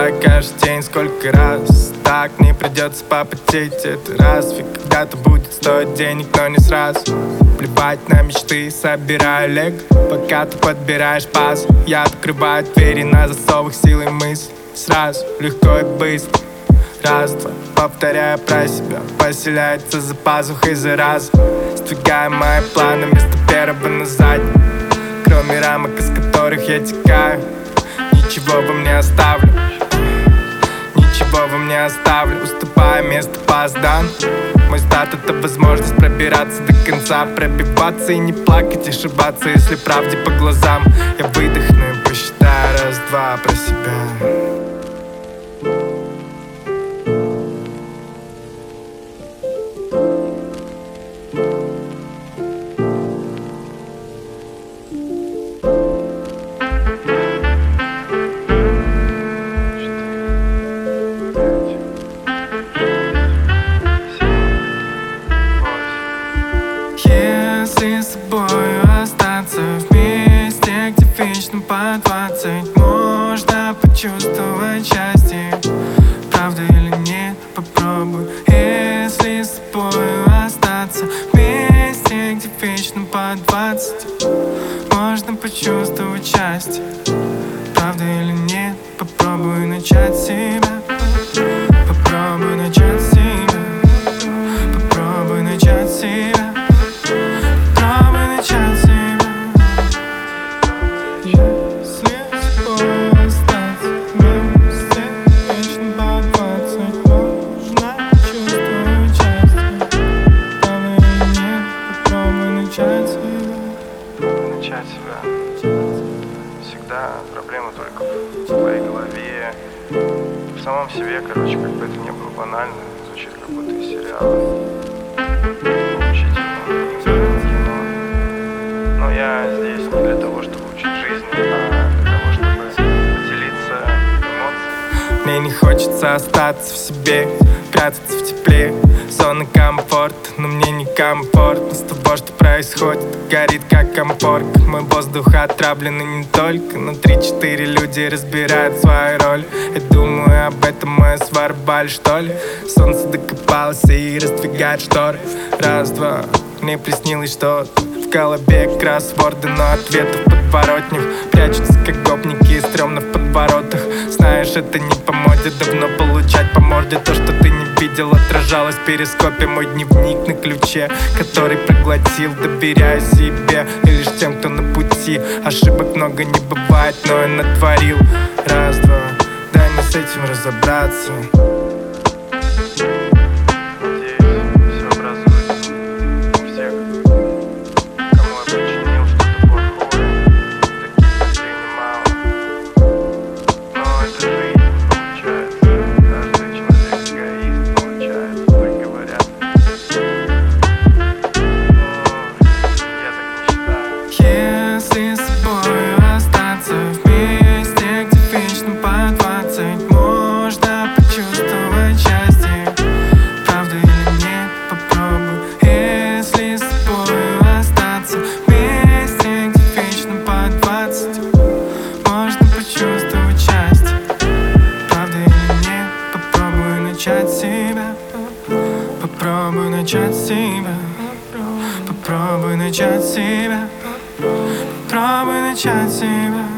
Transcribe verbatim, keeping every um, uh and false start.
тебя каждый день, сколько раз так не придется попотеть. Это разве когда-то будет стоить денег, но не сразу. Плевать на мечты, собираю лег, пока ты подбираешь паз. Я открываю двери на засовах силой мысли. Сразу, легко и быстро. Раз, два, повторяю про себя. Поселяется за пазухой зараза. Сдвигая мои планы вместо первого на задний. Кроме рамок, из которых я текаю, ничего вам не оставлю. Ничего вам не оставлю, уступая место опоздан. Мой стат — это возможность пробираться до конца, пробиваться и не плакать, ошибаться, если правде по глазам. Я выдохну и посчитаю раз-два про себя. Если с тобою остаться вместе, где вечно по двадцать, можно почувствовать счастье. Правда или нет, попробуй. Если с тобою остаться вместе, где вечно по двадцать, можно почувствовать счастье. Правда или нет, попробуй начать себя. Попробуй начать себя. Попробуй начать себя. Начать себя. Всегда проблема только в твоей голове, в самом себе, короче, как бы это ни было банально, звучит как будто из сериала. Учительно, кино. Но я здесь не для того, чтобы учить жизни, а для того, чтобы поделиться эмоциями. Мне не хочется остаться в себе, прятаться в тепле, зона комфорта, но мне не комфортно с того, что происходит. Горит как комфорка, мой воздух отравленный не только, но три-четыре люди разбирают свою роль. Я думаю об этом, мы сварбали, что ли. Солнце докопалось и раздвигает шторы. Раз-два, мне приснилось что-то в голове кроссворды, но ответов в подворотнях прячутся как гопники, стрёмно в подворотах. Знаешь, это не по моде давно получать по морде. То, что ты не видел, отражалось в перископе. Мой дневник на ключе, который проглотил. Доверяю себе и лишь тем, кто на пути. Ошибок много не бывает, но я натворил. Раз-два, дай мне с этим разобраться. Если с тобою остаться вместе, где вечно по двадцать, можно почувствовать счастье. Правда или нет, попробуй. Если с тобою остаться вместе, где вечно по двадцать, можно почувствовать счастье. Правда или нет, попробуй начать себя. Попробуй начать себя. Попробуй начать себя. Попробуй начать себя.